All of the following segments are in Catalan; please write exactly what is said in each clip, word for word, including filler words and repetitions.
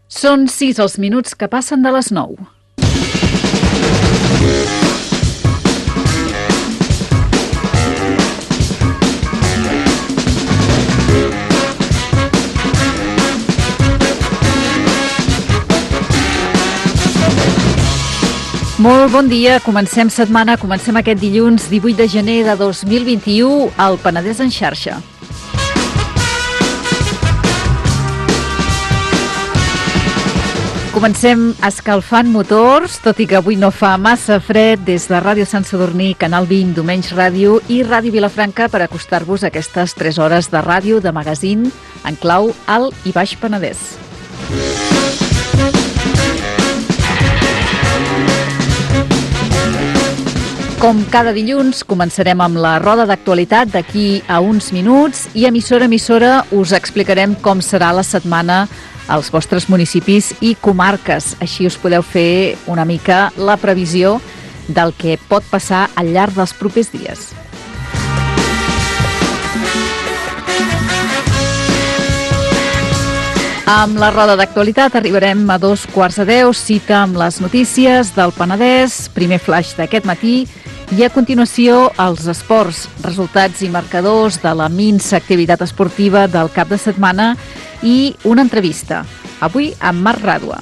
Són sis els minuts que passen de les nou. Molt bon dia, comencem setmana, comencem aquest dilluns divuit de gener de dos mil vint-i-u al Penedès en xarxa. Comencem escalfant motors, tot i que avui no fa massa fred, des de Ràdio Sant Sadurní, Canal vint, Domenys Ràdio i Ràdio Vilafranca per acostar-vos a aquestes tres hores de ràdio de magazín en clau Alt i Baix Penedès. Com cada dilluns, començarem amb la roda d'actualitat d'aquí a uns minuts i emissora a emissora us explicarem com serà la setmana als vostres municipis i comarques. Així us podeu fer una mica la previsió del que pot passar al llarg dels propers dies. Amb la roda d'actualitat arribarem a dos quarts de deu, cita amb les notícies del Penedès, primer flash d'aquest matí, i a continuació els esports, resultats i marcadors de la minsa activitat esportiva del cap de setmana i una entrevista, avui amb Marc Ràdua.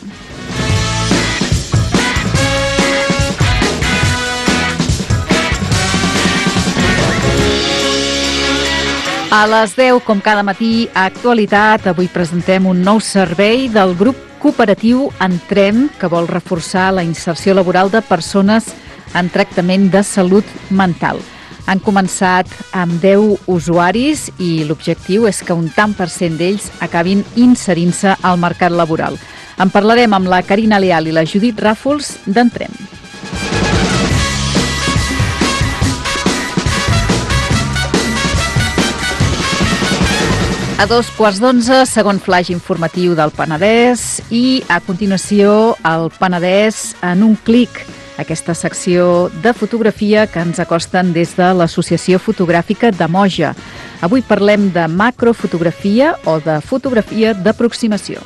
A les deu, com cada matí, a Actualitat, avui presentem un nou servei del grup cooperatiu Entrem, que vol reforçar la inserció laboral de persones en tractament de salut mental. Han començat amb deu usuaris i l'objectiu és que un tant per cent d'ells acabin inserint-se al mercat laboral. En parlarem amb la Carina Leal i la Judit Ràfols d'Entrem. A dos quarts d'onze, segon flash informatiu del Penedès i, a continuació, el Penedès en un clic, aquesta secció de fotografia que ens acosten des de l'Associació Fotogràfica de Moja. Avui parlem de macrofotografia o de fotografia d'aproximació.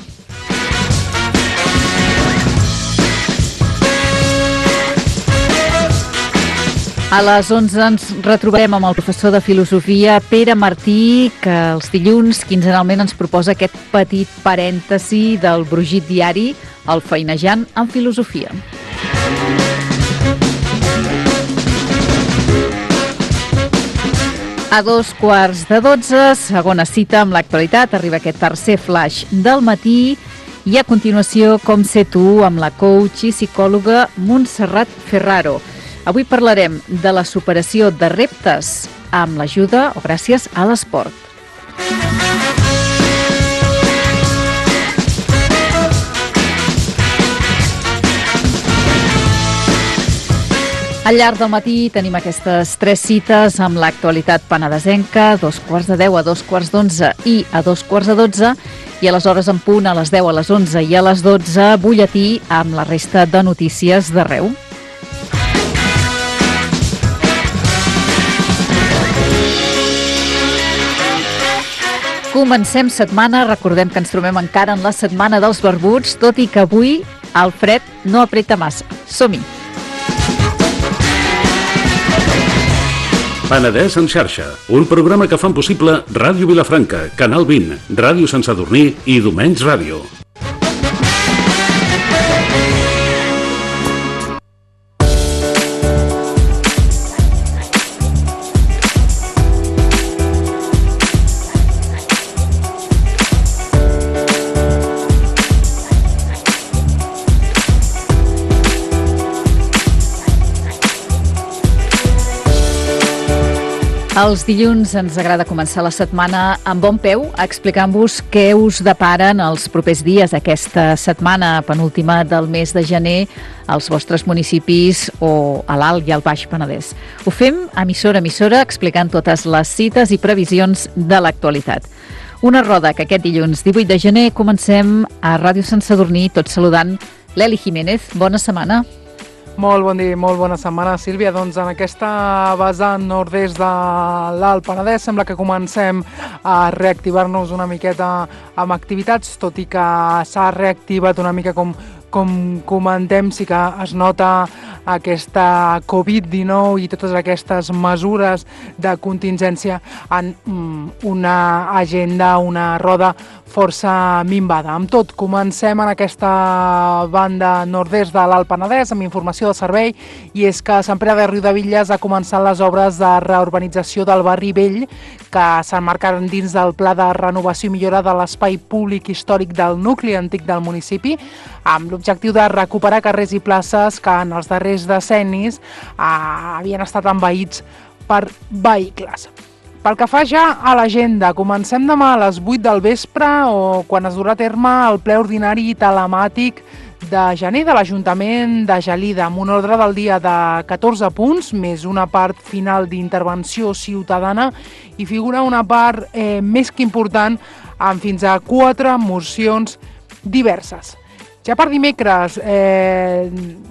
A les onze ens retrobarem amb el professor de filosofia Pere Martí, que els dilluns quinzenalment ens proposa aquest petit parèntesi del brogit diari, el Feinejant en filosofia. A dos quarts de dotze, segona cita amb l'actualitat, arriba aquest tercer flash del matí i a continuació Com ser tu amb la coach i psicòloga Montserrat Ferraro. Avui parlarem de la superació de reptes amb l'ajuda o gràcies a l'esport. Al llarg del matí tenim aquestes tres cites amb l'actualitat penedesenca, dos quarts de deu a dos quarts d'onze i a dos quarts de dotze, i a les hores en punt, a les deu, a les onze i a les dotze, butlletí amb la resta de notícies d'arreu. Comencem setmana, recordem que ens trobem encara en la setmana dels barbuts, tot i que avui el fred no apreta massa. Som-hi! Penedès en xarxa, un programa que fan possible Ràdio Vilafranca, Canal vint, Ràdio Sant Sadurní i Domenys Ràdio. Els dilluns ens agrada començar la setmana amb bon peu, explicant-vos què us deparen els propers dies, aquesta setmana penúltima del mes de gener, als vostres municipis o a l'Alt i al Baix Penedès. Ho fem emissora a emissora, explicant totes les cites i previsions de l'actualitat. Una roda que aquest dilluns divuit de gener comencem a Ràdio Sant Sadurní, tot saludant l'Eli Jiménez. Bona setmana. Molt bon dia, molt bona setmana, Sílvia. Doncs en aquesta vessant nord-est de l'Alt Penedès sembla que comencem a reactivar-nos una miqueta amb activitats, tot i que s'ha reactivat una mica com, com comentem, sí que es nota aquesta covid dinou i totes aquestes mesures de contingència en una agenda, una roda força minvada. Amb tot, comencem en aquesta banda nord-est de l'Alt Penedès amb informació de servei, i és que Sant Pere de Riudebitlles ha començat les obres de reurbanització del barri vell que s'emmarquen dins del Pla de Renovació i Millora de l'Espai Públic Històric del nucli antic del municipi, amb l'objectiu de recuperar carrers i places que en els darrers decennis eh, havien estat envaïts per vehicles. Pel que fa ja a l'agenda, comencem demà a les vuit del vespre o quan es durà a terme el ple ordinari telemàtic de gener de l'Ajuntament de Gelida, amb un ordre del dia de catorze punts, més una part final d'intervenció ciutadana, i figura una part eh, més que important amb fins a quatre mocions diverses. Ja per dimecres, eh,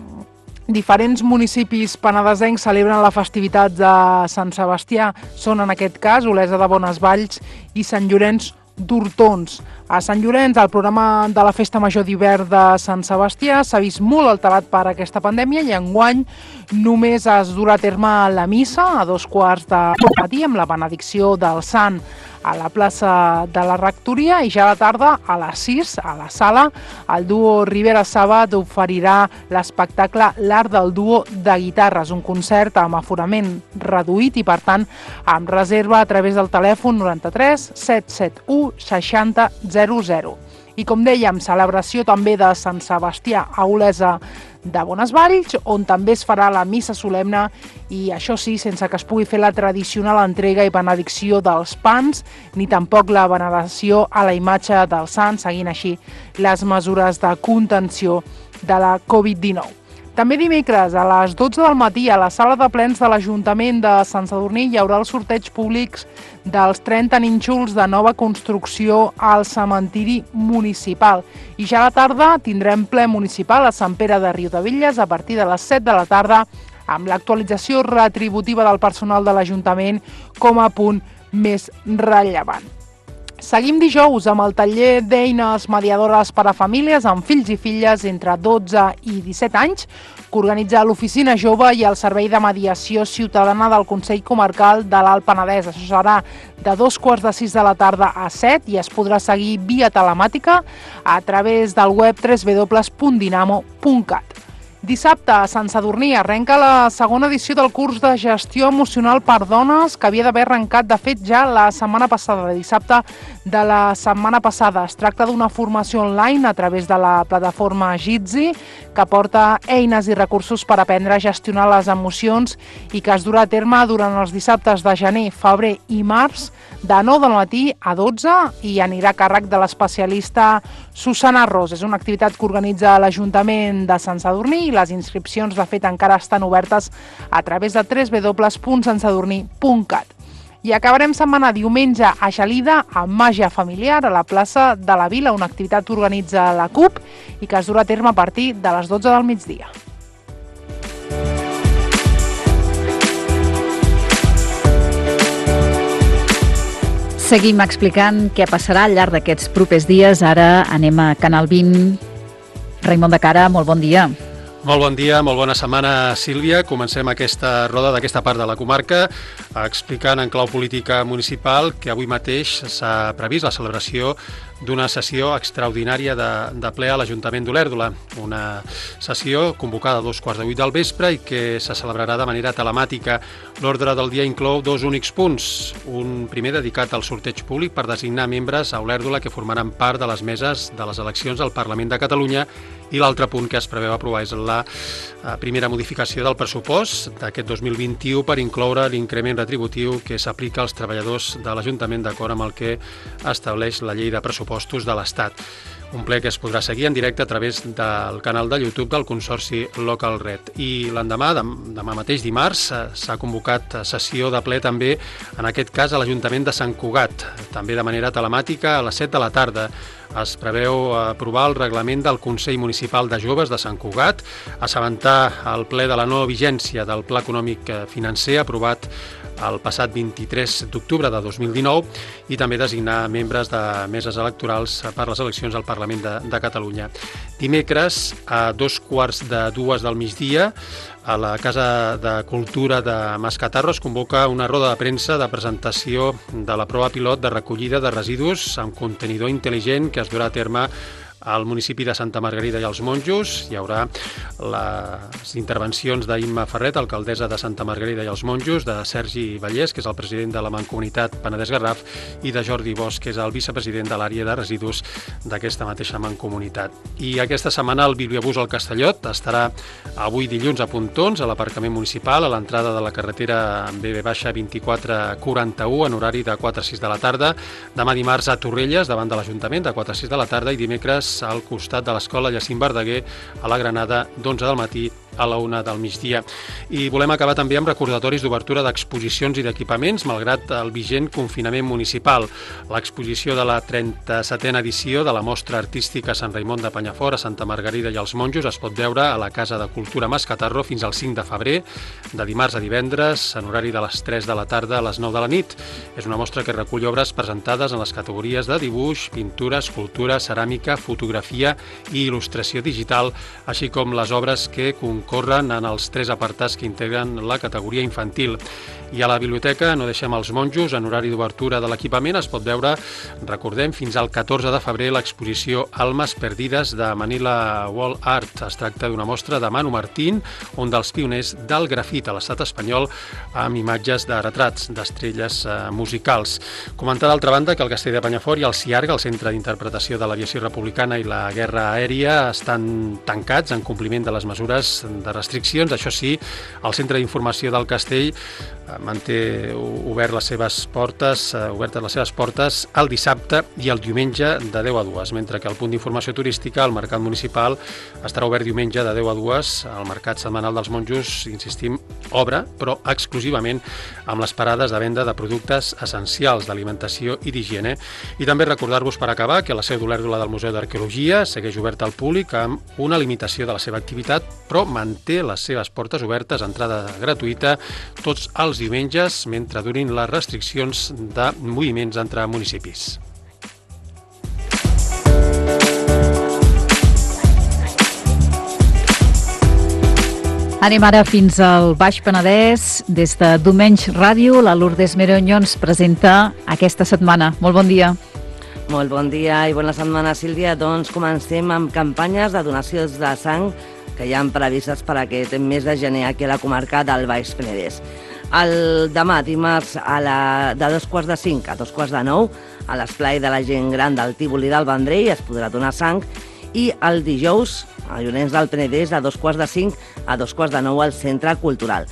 diferents municipis penedesencs celebren la festivitat de Sant Sebastià. Són en aquest cas Olesa de Bonesvalls i Sant Llorenç d'Hortons. A Sant Llorenç, el programa de la Festa Major d'hivern de Sant Sebastià s'ha vist molt alterat per aquesta pandèmia i enguany només es durà a terme la missa a dos quarts de matí amb la benedicció del Sant a la plaça de la Rectoria, i ja a la tarda, a les sis, a la sala, el duo Rivera Sàbat oferirà l'espectacle L'Art del Duo de Guitarres, un concert amb aforament reduït i, per tant, amb reserva a través del telèfon noranta-tres set set u seixanta zero zero. I, com dèiem, celebració també de Sant Sebastià a Olesa de Bonesvalls, on també es farà la missa solemne, i això sí, sense que es pugui fer la tradicional entrega i benedicció dels pans, ni tampoc la veneració a la imatge del sant, seguint així les mesures de contenció de la covid dinou. També dimecres, a les dotze del matí, a la sala de plens de l'Ajuntament de Sant Sadurní hi haurà el sorteig públic dels trenta nínxols de nova construcció al cementiri municipal. I ja a la tarda tindrem ple municipal a Sant Pere de Riudebitlles a partir de les set de la tarda, amb l'actualització retributiva del personal de l'Ajuntament com a punt més rellevant. Seguim dijous amb el taller d'eines mediadores per a famílies amb fills i filles entre dotze i disset anys, que organitza l'Oficina Jove i el Servei de Mediació Ciutadana del Consell Comarcal de l'Alt Penedès. Això serà de dos quarts de sis de la tarda a set i es podrà seguir via telemàtica a través del web w w w punt dinamo punt cat. Dissabte, a Sant Sadurní, arrenca la segona edició del curs de gestió emocional per dones, que havia d'haver arrencat, de fet, ja la setmana passada, de dissabte de la setmana passada. Es tracta d'una formació online a través de la plataforma Jitsi, que porta eines i recursos per aprendre a gestionar les emocions i que es durà a terme durant els dissabtes de gener, febrer i març, de nou del matí a dotze, i anirà a càrrec de l'especialista Susana Ros. És una activitat que organitza l'Ajuntament de Sant Sadurní i les inscripcions, de fet, encara estan obertes a través de w w w punt sant sadurní punt cat. I acabarem setmana diumenge a Gelida amb màgia familiar a la plaça de la Vila, una activitat que organitza la C U P i que es durà a terme a partir de les dotze del migdia. Seguim explicant què passarà al llarg d'aquests propers dies. Ara anem a Canal vint. Raimon de Cara, molt bon dia. Molt bon dia, molt bona setmana, Sílvia. Comencem aquesta roda d'aquesta part de la comarca explicant en clau política municipal que avui mateix s'ha previst la celebració d'una sessió extraordinària de, de ple a l'Ajuntament d'Olèrdola. Una sessió convocada a dos quarts de vuit del vespre i que se celebrarà de manera telemàtica. L'ordre del dia inclou dos únics punts. Un primer dedicat al sorteig públic per designar membres a Olèrdola que formaran part de les meses de les eleccions al Parlament de Catalunya, i l'altre punt que es preveu aprovar és la primera modificació del pressupost d'aquest dos mil vint-i-u per incloure l'increment retributiu que s'aplica als treballadors de l'Ajuntament d'acord amb el que estableix la llei de pressupostos de l'Estat. Un ple que es podrà seguir en directe a través del canal de YouTube del Consorci Local Red. I l'endemà, demà mateix dimarts, s'ha convocat sessió de ple també, en aquest cas a l'Ajuntament de Sant Cugat, també de manera telemàtica a les set de la tarda. es preveu aprovar el reglament del Consell Municipal de Joves de Sant Cugat, assabentar el ple de la nova vigència del Pla Econòmic Financer aprovat el passat vint-i-tres d'octubre de dos mil dinou i també designar membres de meses electorals per les eleccions al Parlament de, de Catalunya. Dimecres, a dos quarts de dues del migdia, a la Casa de Cultura de Mascatarro es convoca una roda de premsa de presentació de la prova pilot de recollida de residus amb contenidor intel·ligent que es durà a terme al municipi de Santa Margarida i els Monjos. Hi haurà les intervencions d'Imma Ferret, alcaldessa de Santa Margarida i els Monjos, de Sergi Vallès, que és el president de la Mancomunitat Penedès-Garraf, i de Jordi Bosch, que és el vicepresident de l'àrea de residus d'aquesta mateixa Mancomunitat. I aquesta setmana el Bibliobús al Castellot estarà avui dilluns a Pontons, a l'aparcament municipal, a l'entrada de la carretera B B vint-i-quatre quaranta-u, en horari de quatre a sis de la tarda. Demà dimarts a Torrelles, davant de l'Ajuntament, de quatre a sis de la tarda, i dimecres al costat de l'Escola Jacint Verdaguer a la Granada d'onze del matí a la una del migdia. I volem acabar també amb recordatoris d'obertura d'exposicions i d'equipaments, malgrat el vigent confinament municipal. L'exposició de la trenta-setena edició de la Mostra Artística Sant Raimon de Penyafort a Santa Margarida i els Monjos es pot veure a la Casa de Cultura Mascatarro fins al cinc de febrer, de dimarts a divendres, en horari de les tres de la tarda a les nou de la nit. És una mostra que recull obres presentades en les categories de dibuix, pintura, escultura, ceràmica, fotografia i il·lustració digital, així com les obres que concorren en els tres apartats que integren la categoria infantil. I a la biblioteca no deixem els monjos, en horari d'obertura de l'equipament es pot veure, recordem, fins al catorze de febrer l'exposició Almes Perdides de Manila Wall Art. Es tracta d'una mostra de Manu Martín, un dels pioners del grafit a l'estat espanyol, amb imatges de retrats d'estrelles eh, musicals. Comentar d'altra banda que el Castell de Penyafort i el CIARG, el Centre d'Interpretació de l'Aviació Republicana i la Guerra Aèria, estan tancats en compliment de les mesures de restriccions. Això sí, el Centre d'Informació del Castell manté obert les seves portes, obertes les seves portes el dissabte i el diumenge de deu a dues, mentre que el punt d'informació turística, el Mercat Municipal, estarà obert diumenge de deu a dues. El Mercat Setmanal dels Monjos, insistim, obre, però exclusivament amb les parades de venda de productes essencials d'alimentació i d'higiene. I també recordar-vos, per acabar, que la seu d'Olèrdola del Museu d'Arqueologia segueix oberta al públic amb una limitació de la seva activitat, però manté les seves portes obertes, entrada gratuïta, tots els diumenges, mentre durin les restriccions de moviments entre municipis. Anem ara fins al Baix Penedès. Des de Domenys Ràdio, la Lourdes Meronyo ens presenta aquesta setmana. Molt bon dia. Molt bon dia i bona setmana, Sílvia. Doncs comencem amb campanyes de donacions de sang que hi ha previstes per aquest mes de gener aquí a la comarca del Baix Penedès. El demà, dimarts, a la, de dos quarts de cinc a dos quarts de nou, a l'esplai de la gent gran del Tívoli del Vendrell es podrà donar sang, i el dijous, a Llorenç del Penedès, de dos quarts de cinc a dos quarts de nou al Centre Cultural.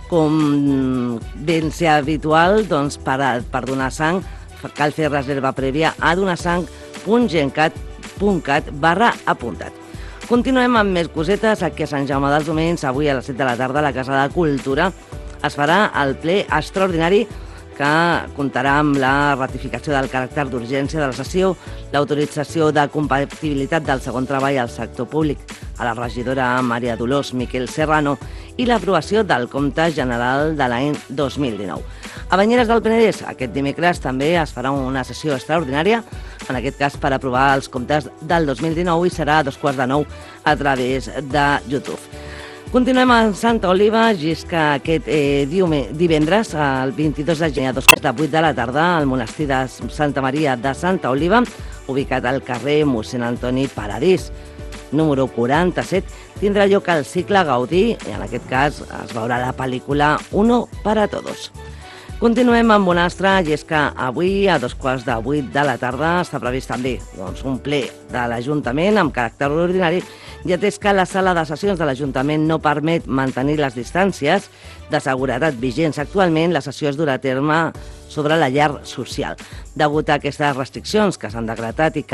Com ben ser habitual, doncs, per, per donar sang cal fer reserva prèvia a donasang punt gencat punt cat barra apuntat. Continuem amb més cosetes. Aquí a Sant Jaume dels Domenys, avui a les set de la tarda, a la Casa de Cultura, es farà el ple extraordinari que comptarà amb la ratificació del caràcter d'urgència de la sessió, l'autorització de compatibilitat del segon treball al sector públic a la regidora Maria Dolors Miquel Serrano i l'aprovació del compte general de l'any dos mil dinou. A Banyeres del Penedès, aquest dimecres també es farà una sessió extraordinària, en aquest cas per aprovar els comptes del dos mil dinou, i serà a dos quarts de nou a través de YouTube. Continuem a Santa Oliva, i és que aquest eh, divendres, el vint-i-dos de gener, a dos quarts de vuit de la tarda, al monestir de Santa Maria de Santa Oliva, ubicat al carrer Mossèn Antoni Paradís, número quaranta-set, tindrà lloc el cicle Gaudí, i en aquest cas es veurà la pel·lícula Uno para Todos. Continuem amb Bonastre, i és que avui, a dos quarts de vuit de la tarda, està previst també doncs, un ple de l'Ajuntament amb caràcter ordinari, i atès que la sala de sessions de l'Ajuntament no permet mantenir les distàncies de seguretat vigents actualment, la sessió es durà a terme sobre la llar social. Degut a aquestes restriccions que s'han decretat i que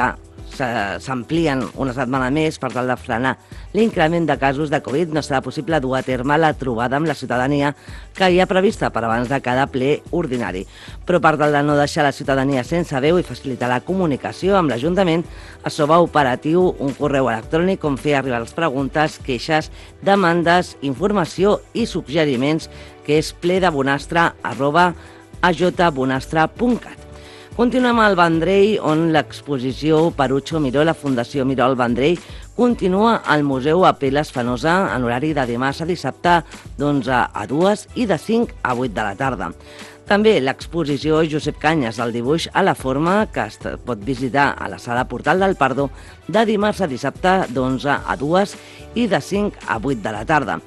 s'amplien una setmana més per tal de frenar l'increment de casos de Covid. No serà possible dur a terme la trobada amb la ciutadania que hi ha prevista per abans de cada ple ordinari. Però per tal de no deixar la ciutadania sense veu i facilitar la comunicació amb l'Ajuntament, es troba operatiu un correu electrònic on fer arribar les preguntes, queixes, demandes, informació i suggeriments, que és pledebonastre arroba a j bonastre punt cat. Continuem al Vendrell, on l'exposició Perucho Miró, la Fundació Miró al Vendrell, continua al Museu Apel·les Fenosa en horari de dimarts a dissabte d'onze a dues i de cinc a vuit de la tarda. També l'exposició Josep Canyes, el dibuix a la forma, que es pot visitar a la sala Portal del Pardo de dimarts a dissabte d'onze a dues i de cinc a vuit de la tarda.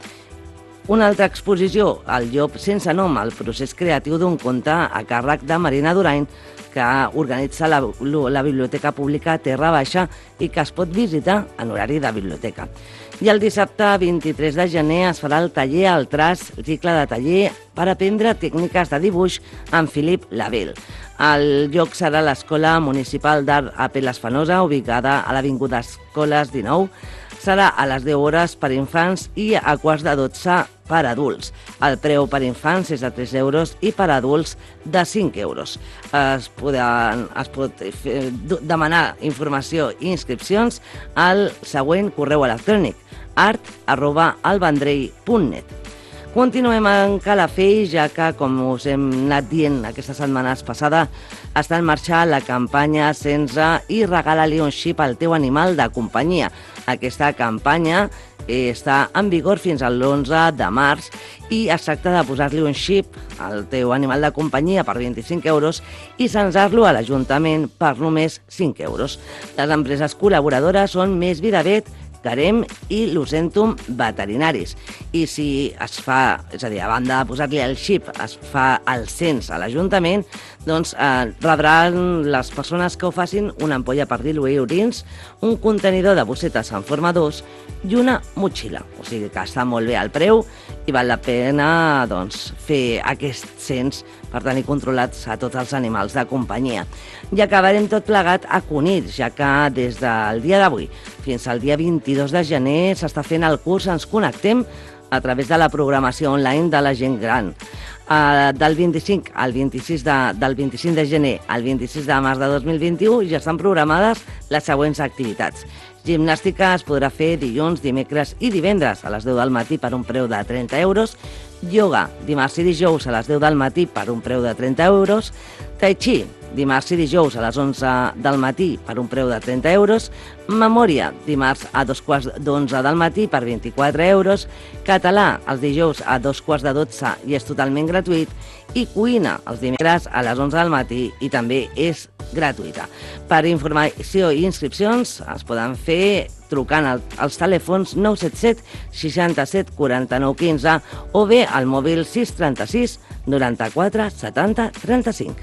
Una altra exposició, El llop sense nom, el procés creatiu d'un conte a càrrec de Marina Durany, que organitza la, la Biblioteca Pública Terra Baixa i que es pot visitar en horari de biblioteca. I el dissabte vint-i-tres de gener es farà el taller al Tras, cicle de taller per aprendre tècniques de dibuix amb Filip Label. El lloc serà l'Escola Municipal d'Art Apel·les Fenosa, ubicada a l'Avinguda Escoles dinou. Serà a les deu hores per infants i a quarts de dotze per adults. El preu per infants és de tres euros i per adults de cinc euros. Es, poden, es pot fer, demanar informació i inscripcions al següent correu electrònic art arroba alvendrell punt net. Continuem en Calafell, ja que, com us hem anat dient aquestes setmanes passades, està en marxa la campanya Sense i regala-li un xip al teu animal de companyia. Aquesta campanya està en vigor fins al l'onze de març i es tracta de posar-li un xip al teu animal de companyia per vint-i-cinc euros i censar-lo a l'Ajuntament per només cinc euros. Les empreses col·laboradores són Més Vida Vet, Carem i Lucentum Veterinaris. I si es fa, és a dir, a banda de posar-li el xip, es fa el cens a l'Ajuntament, doncs eh, rebran les persones que ho facin una ampolla per diluir orins, un contenidor de bossetes en forma d'os i una motxilla. O sigui que està molt bé el preu i val la pena doncs, fer aquest cens per tenir controlats a tots els animals de companyia. I acabarem tot plegat a Cunit, ja que des del dia d'avui fins al dia vint-i-dos de gener s'està fent el curs Ens Connectem a través de la programació online de la gent gran. Uh, del vint-i-cinc al vint-i-sis de, del vint-i-cinc de gener al vint-i-sis de març de dos mil vint-i-u ja estan programades les següents activitats. Gimnàstica es podrà fer dilluns, dimecres i divendres a les deu del matí per un preu de trenta euros. Yoga, dimarts i dijous a les deu del matí per un preu de trenta euros. Tai Chi, dimarts i dijous a les onze del matí per un preu de trenta euros. Memòria, dimarts a dos quarts d'onze del matí per vint-i-quatre euros. Català, els dijous a dos quarts de dotze i és totalment gratuït. I cuina, els dimecres a les onze del matí i també és gratuïta. Per informació i inscripcions es poden fer trucant als telèfons nou set set seixanta-set quaranta-nou quinze o bé al mòbil sis trenta-sis noranta-quatre setanta trenta-cinc.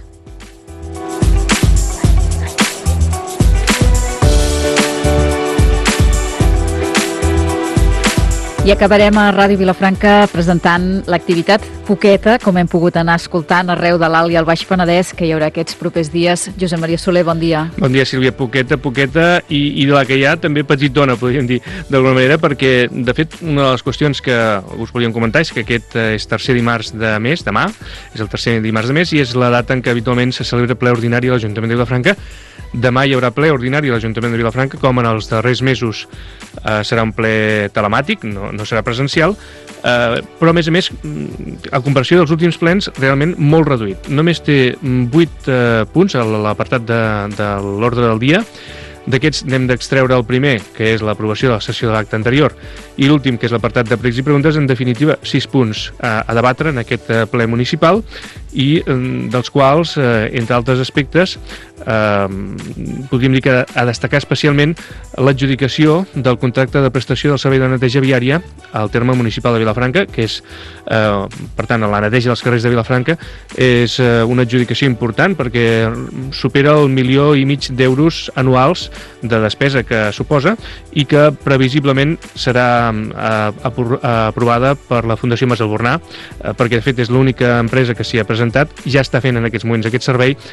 I acabarem a Ràdio Vilafranca presentant l'activitat Poqueta, com hem pogut anar escoltant arreu de l'Alt i el Baix Penedès, que hi haurà aquests propers dies. Josep Maria Soler, bon dia. Bon dia, Sílvia. Poqueta, poqueta, i, i de la que hi ha també petitona, podríem dir, d'alguna manera, perquè, de fet, una de les qüestions que us volíem comentar és que aquest és tercer dimarts de mes, demà, és el tercer dimarts de mes, i és la data en què habitualment se celebra ple ordinari a l'Ajuntament de Vilafranca. Demà hi haurà ple ordinari a l'Ajuntament de Vilafranca, com en els darrers mesos eh, serà un ple telemàtic, no, no serà presencial, eh, però a més a més, a comparació dels últims plens, realment molt reduït. Només té vuit eh, punts a l'apartat de, de l'ordre del dia. D'aquests n'hem d'extreure el primer, que és l'aprovació de la sessió de l'acte anterior, i l'últim, que és l'apartat de pregs i preguntes, en definitiva, sis punts a, a debatre en aquest ple municipal, i dels quals, eh, entre altres aspectes, eh, podríem dir que a destacar especialment l'adjudicació del contracte de prestació del servei de neteja viària al terme municipal de Vilafranca, que és, eh, per tant, la neteja dels carrers de Vilafranca, és eh, una adjudicació important perquè supera el milió i mig d'euros anuals de despesa que suposa i que previsiblement serà eh, aprovada per la Fundació Mas Albornà, eh, perquè de fet és l'única empresa que s'hi ha presentat, ja està fent en aquests moments aquest servei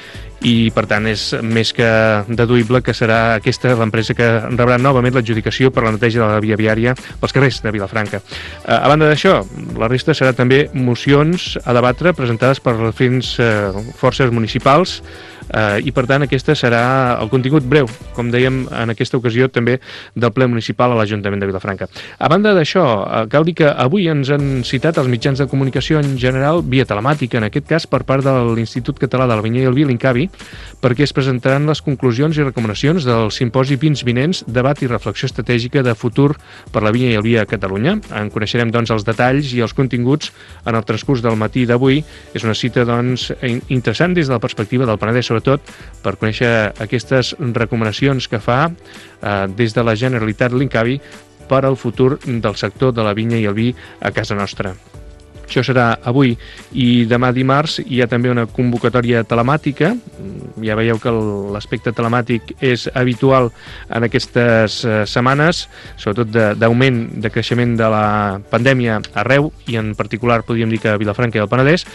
i per tant és més que deduïble que serà aquesta l'empresa que rebrà novament l'adjudicació per la neteja de la via viària pels carrers de Vilafranca. A banda d'això, la resta serà també mocions a debatre presentades per les diferents forces municipals Uh, i per tant aquesta serà el contingut breu, com dèiem en aquesta ocasió també del ple municipal a l'Ajuntament de Vilafranca. A banda d'això, uh, cal dir que avui ens han citat els mitjans de comunicació en general via telemàtica, en aquest cas per part de l'Institut Català de la Vinya i el Vi, l'INCAVI, perquè es presentaran les conclusions i recomanacions del simposi Vins Vinents, debat i reflexió estratègica de futur per la vinya i el vi a Catalunya. En coneixerem doncs els detalls i els continguts en el transcurs del matí d'avui. És una cita doncs interessant des de la perspectiva del Penedès, sobretot per conèixer aquestes recomanacions que fa eh, des de la Generalitat l'INCAVI per al futur del sector de la vinya i el vi a casa nostra. Això serà avui, i demà dimarts hi ha també una convocatòria telemàtica. Ja veieu que l'aspecte telemàtic és habitual en aquestes setmanes, sobretot d'augment, de, de creixement de la pandèmia arreu, i en particular podríem dir que a Vilafranca i el Penedès.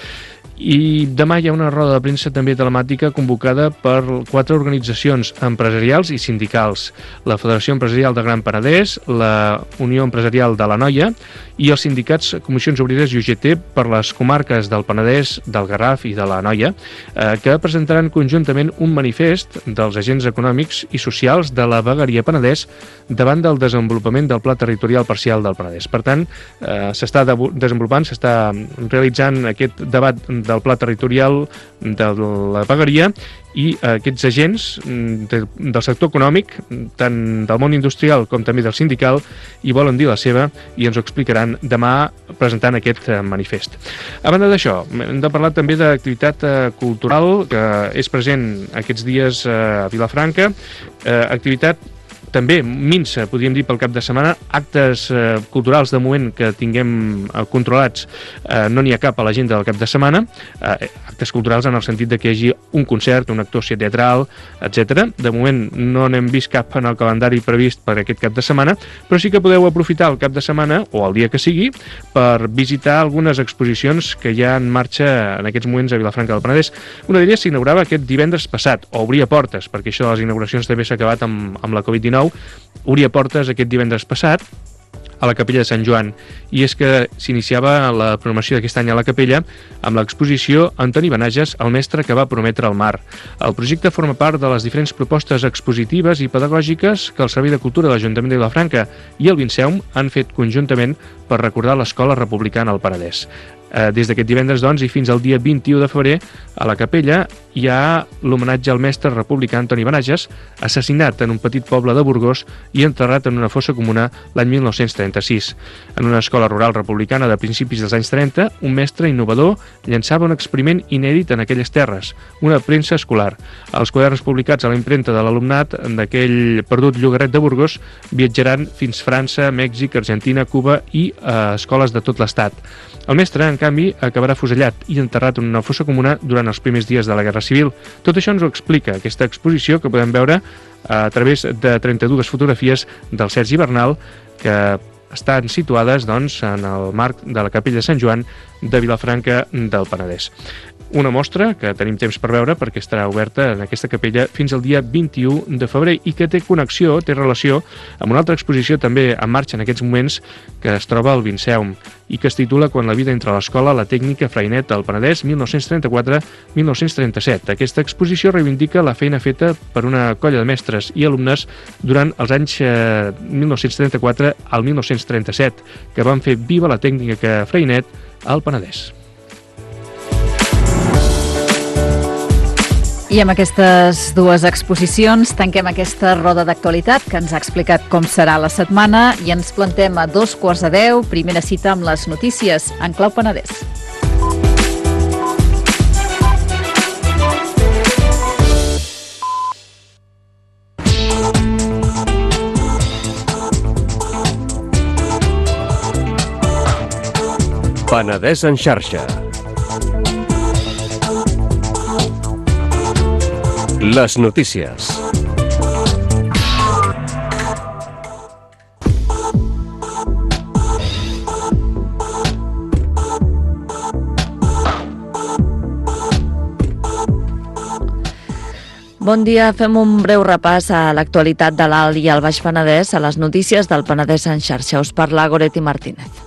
I demà hi ha una roda de premsa també telemàtica convocada per quatre organitzacions empresarials i sindicals: la Federació Empresarial de Gran Penedès, la Unió Empresarial de l'Anoia i els sindicats Comissions Obreres i U G T per les comarques del Penedès, del Garraf i de l'Anoia, eh, que presentaran conjuntament un manifest dels agents econòmics i socials de la vegueria Penedès davant del desenvolupament del Pla Territorial Parcial del Penedès. Per tant, eh, s'està desenvolupant, s'està realitzant aquest debat del Pla Territorial de la vegueria, i aquests agents de, del sector econòmic, tant del món industrial com també del sindical, hi volen dir la seva i ens ho explicaran demà presentant aquest manifest. A banda d'això, hem de parlar també d'activitat cultural que és present aquests dies a Vilafranca, activitat també minsa, podríem dir, pel cap de setmana. Actes eh, culturals de moment que tinguem eh, controlats, eh, no n'hi ha cap a l'agenda del cap de setmana. Eh, actes culturals en el sentit de que hi hagi un concert, una actuació teatral, etcètera. De moment no n'hem vist cap en el calendari previst per aquest cap de setmana, però sí que podeu aprofitar el cap de setmana, o el dia que sigui, per visitar algunes exposicions que hi ha en marxa en aquests moments a Vilafranca del Penedès. Una d'elles s'inaugurava aquest divendres passat, o obria portes, perquè això de les inauguracions també s'ha acabat amb, amb la covid dinou. Obria portes aquest divendres passat a la Capella de Sant Joan, i és que s'iniciava la programació d'aquest any a la Capella amb l'exposició Antoni Benages, el mestre que va prometre el mar. El projecte forma part de les diferents propostes expositives i pedagògiques que el Servei de Cultura de l'Ajuntament de Vilafranca i el Vinceum han fet conjuntament per recordar l'Escola Republicana al Penedès. Des d'aquest divendres, doncs, i fins al dia vint-i-u de febrer, a la Capella hi ha l'homenatge al mestre republicà Antoni Benages, assassinat en un petit poble de Burgos i enterrat en una fossa comuna l'any mil nou-cents trenta-sis. En una escola rural republicana de principis dels anys trenta, un mestre innovador llançava un experiment inèdit en aquelles terres, una premsa escolar. Els quaderns publicats a la impremta de l'alumnat d'aquell perdut llogaret de Burgos viatjaran fins França, Mèxic, Argentina, Cuba i a escoles de tot l'estat. El mestre, en canvi, acabarà fusellat i enterrat en una fossa comuna durant els primers dies de la Guerra Civil. Tot això ens ho explica aquesta exposició que podem veure a través de trenta-dues fotografies del Sergi Bernal, que estan situades, doncs, en el marc de la Capella de Sant Joan de Vilafranca del Penedès. Una mostra que tenim temps per veure perquè estarà oberta en aquesta capella fins al dia vint-i-u de febrer i que té connexió, té relació amb una altra exposició també en marxa en aquests moments que es troba al Vinceum i que es titula Quan la vida entra a l'escola, la tècnica Freinet al Penedès mil nou-cents trenta-quatre a mil nou-cents trenta-set. Aquesta exposició reivindica la feina feta per una colla de mestres i alumnes durant els anys eh, mil nou-cents trenta-quatre al mil nou-cents trenta-set, que van fer viva la tècnica Freinet al Penedès. I amb aquestes dues exposicions tanquem aquesta roda d'actualitat que ens ha explicat com serà la setmana i ens plantem a dos quarts de deu, primera cita amb les notícies en clau Penedès. Penedès en xarxa. Les notícies. Bon dia, fem un breu repàs a l'actualitat de l'Alt i el Baix Penedès, a les notícies del Penedès en xarxa. Us parla Goretti Martínez.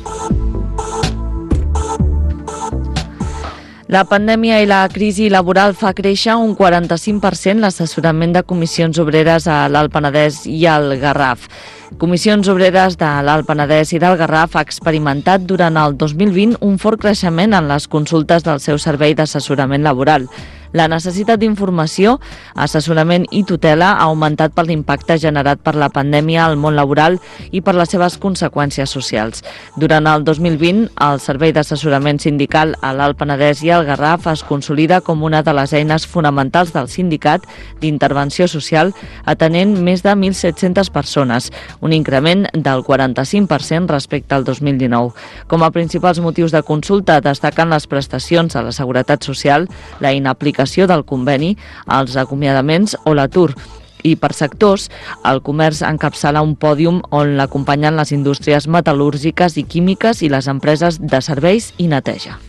La pandèmia i la crisi laboral fa créixer un quaranta-cinc per cent l'assessorament de comissions obreres a l'Alt Penedès i al Garraf. Comissions Obreres de l'Alt Penedès i del Garraf ha experimentat durant el dos mil vint un fort creixement en les consultes del seu servei d'assessorament laboral. La necessitat d'informació, assessorament i tutela ha augmentat per l'impacte generat per la pandèmia al món laboral i per les seves conseqüències socials. Durant el dos mil vint, el Servei d'Assessorament Sindical a l'Alt Penedès i el Garraf es consolida com una de les eines fonamentals del sindicat d'intervenció social, atenent més de mil set-centes persones, un increment del quaranta-cinc per cent respecte al dos mil dinou. Com a principals motius de consulta destaquen les prestacions a la Seguretat Social, la inaplicació del conveni, els acomiadaments o l'atur. I per sectors, el comerç encapçala un pòdium on l'acompanyen les indústries metal·lúrgiques i químiques i les empreses de serveis i neteja.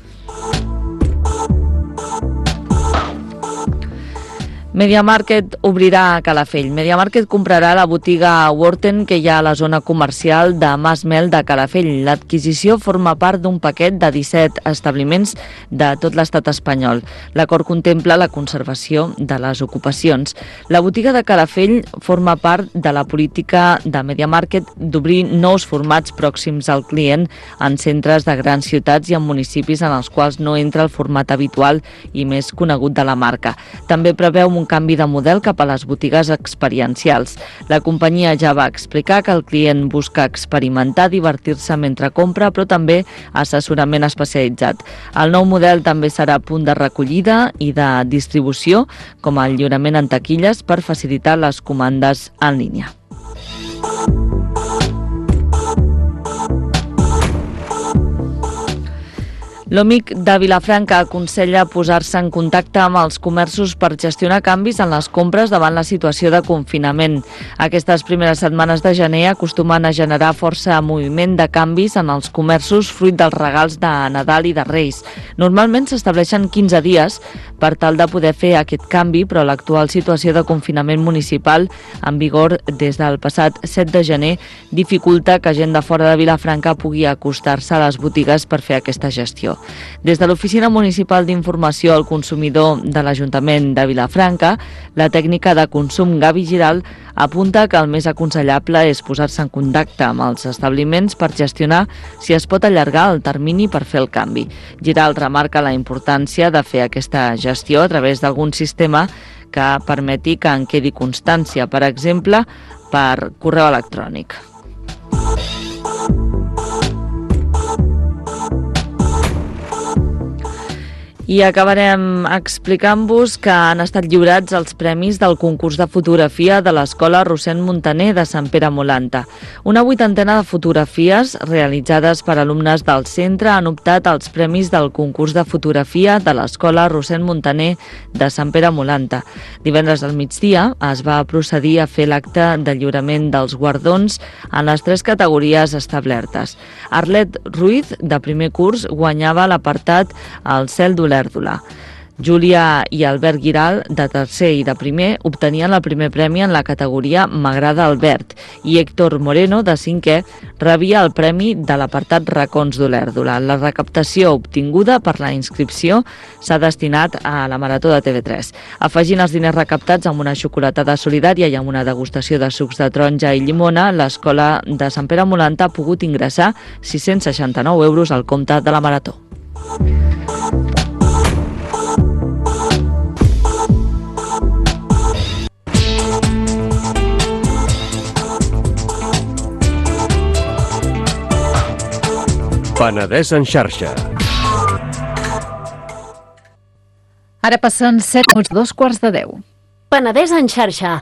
MediaMarket obrirà a Calafell. MediaMarket comprarà la botiga Worten que hi ha a la zona comercial de Mas Mel de Calafell. L'adquisició forma part d'un paquet de disset establiments de tot l'estat espanyol. L'acord contempla la conservació de les ocupacions. La botiga de Calafell forma part de la política de MediaMarket d'obrir nous formats pròxims al client en centres de grans ciutats i en municipis en els quals no entra el format habitual i més conegut de la marca. També preveu un canvi de model cap a les botigues experiencials. La companyia ja va explicar que el client busca experimentar, divertir-se mentre compra, però també assessorament especialitzat. El nou model també serà punt de recollida i de distribució, com el lliurament en taquilles per facilitar les comandes en línia. L'Omic de Vilafranca aconsella posar-se en contacte amb els comerços per gestionar canvis en les compres davant la situació de confinament. Aquestes primeres setmanes de gener acostumen a generar força moviment de canvis en els comerços fruit dels regals de Nadal i de Reis. Normalment s'estableixen quinze dies per tal de poder fer aquest canvi, però l'actual situació de confinament municipal en vigor des del passat set de gener dificulta que gent de fora de Vilafranca pugui acostar-se a les botigues per fer aquesta gestió. Des de l'Oficina Municipal d'Informació al Consumidor de l'Ajuntament de Vilafranca, la tècnica de consum Gavi Giral apunta que el més aconsellable és posar-se en contacte amb els establiments per gestionar si es pot allargar el termini per fer el canvi. Giral remarca la importància de fer aquesta gestió a través d'algun sistema que permeti que en quedi constància, per exemple, per correu electrònic. I acabarem explicant-vos que han estat lliurats els premis del concurs de fotografia de l'Escola Rossend Muntaner de Sant Pere Molanta. Una vuitantena de fotografies realitzades per alumnes del centre han optat als premis del concurs de fotografia de l'Escola Rossend Muntaner de Sant Pere Molanta. Divendres al migdia es va procedir a fer l'acte de lliurament dels guardons en les tres categories establertes. Arlet Ruiz, de primer curs, guanyava l'apartat al cel d'Olèrdula. Júlia i Albert Giral, de tercer i de primer, obtenien el primer premi en la categoria M'agrada Albert i Héctor Moreno, de cinquè, rebia el premi de l'apartat Racons d'Olèrdula. La recaptació obtinguda per la inscripció s'ha destinat a la Marató de T V tres. Afegint els diners recaptats amb una xocolatada solidària i amb una degustació de sucs de taronja i llimona, l'Escola de Sant Pere Molanta ha pogut ingressar sis-cents seixanta-nou euros al compte de la Marató. Penedès en xarxa. Ara passen set minuts, dos quarts de deu. Penedès en xarxa.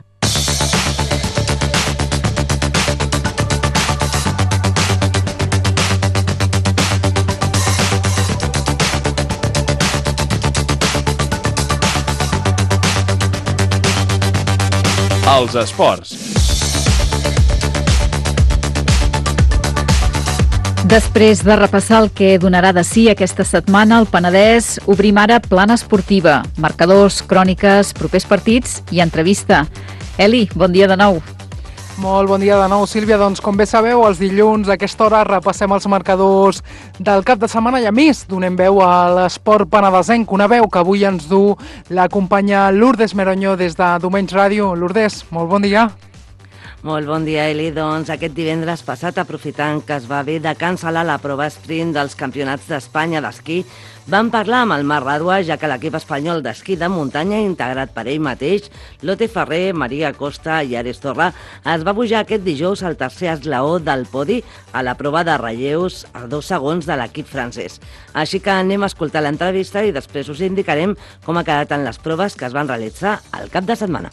Els esports. Després de repassar el que donarà de si aquesta setmana, el Penedès obrim ara plana esportiva, marcadors, cròniques, propers partits i entrevista. Eli, bon dia de nou. Molt bon dia de nou, Sílvia. Doncs, com bé sabeu, els dilluns a aquesta hora repassem els marcadors del cap de setmana i, a més, donem veu a l'esport penedesenc, una veu que avui ens du la companya Lourdes Meroño des de Domenys Ràdio. Lourdes, molt bon dia. Molt bon dia, Eli. Doncs aquest divendres passat, aprofitant que es va haver de cancel·lar la prova sprint dels campionats d'Espanya d'esquí, vam parlar amb el Marc Ràdua, ja que l'equip espanyol d'esquí de muntanya, integrat per ell mateix, Lotte Ferrer, Maria Costa i Ares Torra, es va pujar aquest dijous al tercer esglaó del podi a la prova de relleus a dos segons de l'equip francès. Així que anem a escoltar l'entrevista i després us indicarem com ha quedat en les proves que es van realitzar al cap de setmana.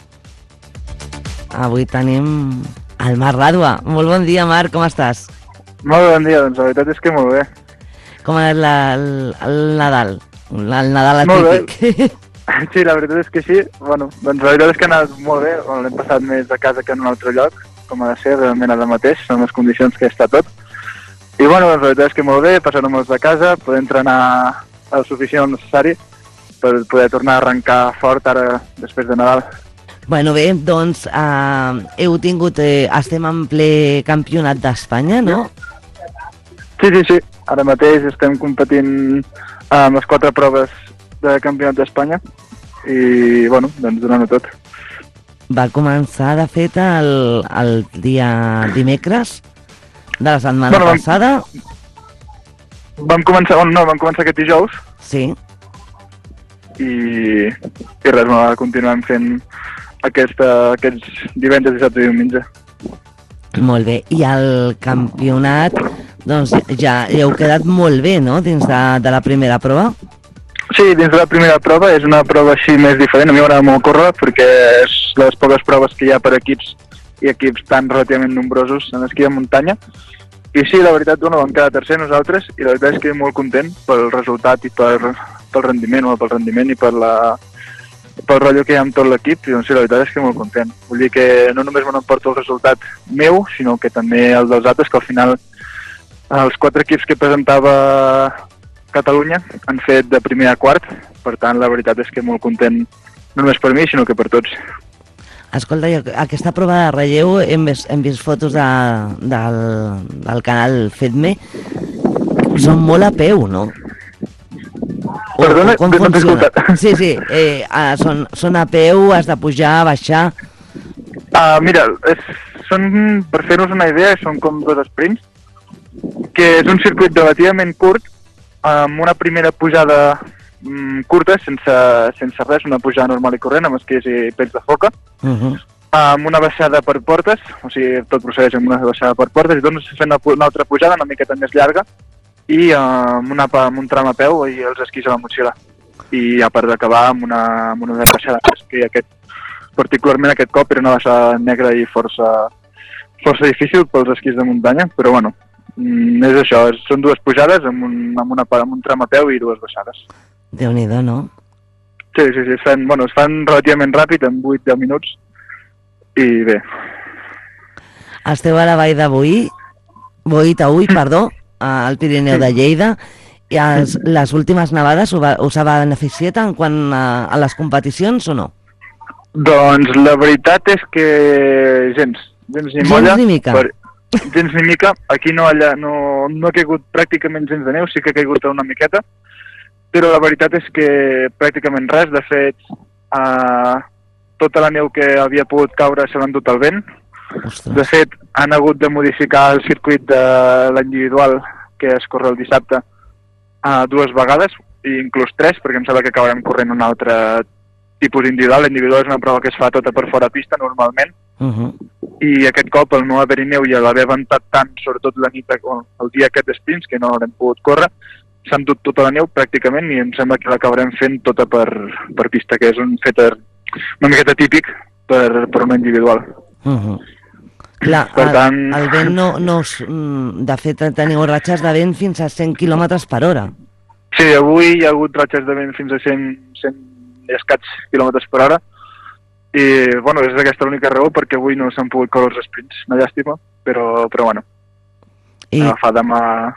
Avui tenim el Marc Ràdua. Molt bon dia, Marc, com estàs? Molt bon dia, doncs la veritat és que molt bé. Com és la, el, el Nadal? El Nadal atípic. Sí, la veritat és que sí. Bueno, doncs la veritat és que ha anat molt bé. Bueno, l'hem passat més a casa que en un altre lloc, com ha de ser, realment ara mateix, són les condicions que està tot. I bueno, doncs la veritat és que molt bé, passar-nos a casa, poder entrenar el suficient necessari per poder tornar a arrencar fort ara després de Nadal. Bueno, bé, doncs eh, heu tingut, eh, estem en ple campionat d'Espanya, no? Sí, sí, sí. Ara mateix estem competint amb les quatre proves de campionat d'Espanya i, bueno, doncs donant-ho tot. Va començar, de fet, el, el dia dimecres de la setmana bueno, vam, passada. Vam començar, bueno, no, vam començar aquest dijous. Sí. I, i res, no, continuem fent aquesta, aquests divendres, dissabte i diumenge. Molt bé. I el campionat, doncs ja hi heu quedat molt bé, no?, dins de, de la primera prova? Sí, dins de la primera prova és una prova així més diferent. A mi m'agrada molt córrer perquè és les poques proves que hi ha per equips i equips tan relativament nombrosos en esquí de muntanya. I sí, la veritat, bueno, vam quedar tercer nosaltres i la veritat és que molt content pel resultat i per, pel rendiment, o pel rendiment i per la pel rotllo que hi ha amb tot l'equip, i doncs sí, la veritat és que molt content. Vull dir que no només me n'emporto el resultat meu, sinó que també el dels altres, que al final els quatre equips que presentava Catalunya han fet de primer a quart, per tant la veritat és que molt content, no només per mi, sinó que per tots. Escolta, aquesta prova de relleu hem vist, hem vist fotos de, del, del canal Fedme, són molt a peu, no? O, Perdona, o com no t'he funciona? escoltat. Sí, sí, eh, ah, són, són a peu, has de pujar, baixar... Uh, mira, és, són, per fer-nos una idea, són com dos sprints, que és un circuit relativament curt, amb una primera pujada mm, curta, sense, sense res, una pujada normal i corrent, amb esquís i pells de foca, Uh -huh. amb una baixada per portes, o sigui, tot procedeix amb una baixada per portes, i doncs fent una, una altra pujada una miqueta més llarga, i amb, una, amb un tram a peu i els esquís a la motxilla. I a part d'acabar amb una, amb una baixada que aquest, particularment aquest cop era una baixada negra i força, força difícil pels esquís de muntanya, però bueno, és això, són dues pujades amb un, amb, una, amb un tram a peu i dues baixades. Déu-n'hi-do, no? Sí, sí, sí, es fan, bueno, es fan relativament ràpid, en vuit a deu minuts, i bé. Esteu a la vall de Boí, Boí Taüll, perdó, al Pirineu de Lleida, i els, les últimes nevades us ha beneficiat en quant a, a les competicions o no? Doncs la veritat és que gens, gens ni molla. Gens ni mica. Per, gens ni mica. Aquí no, allà, no, no ha caigut pràcticament gens de neu, sí que ha caigut una miqueta, però la veritat és que pràcticament res. De fet, eh, tota la neu que havia pogut caure se l'ha endut el vent. Ostres. De fet, han hagut de modificar el circuit de l'individual que es corre el dissabte uh, dues vegades, i inclús tres, perquè em sembla que acabarem corrent un altre tipus individual. L'individual és una prova que es fa tota per fora pista normalment, Uh -huh. i aquest cop el no haver-hi neu i l'haver ventat tant, sobretot la nit, el dia aquest d'esprints, que no l'hem pogut córrer, s'ha endut tota la neu pràcticament, i em sembla que l'acabarem fent tota per, per pista, que és un fet una miqueta típic per, per una individual. Uh -huh. Clar, per el, tant... el vent no, no... De fet, teniu ratxes de vent fins a cent quilòmetres per hora. Sí, avui hi ha hagut ratxes de vent fins a cent, cent i escaig quilòmetres per hora, i bueno, és aquesta l'única raó perquè avui no s'han pogut córrer els sprints, una llàstima, però, però bueno, I... agafar demà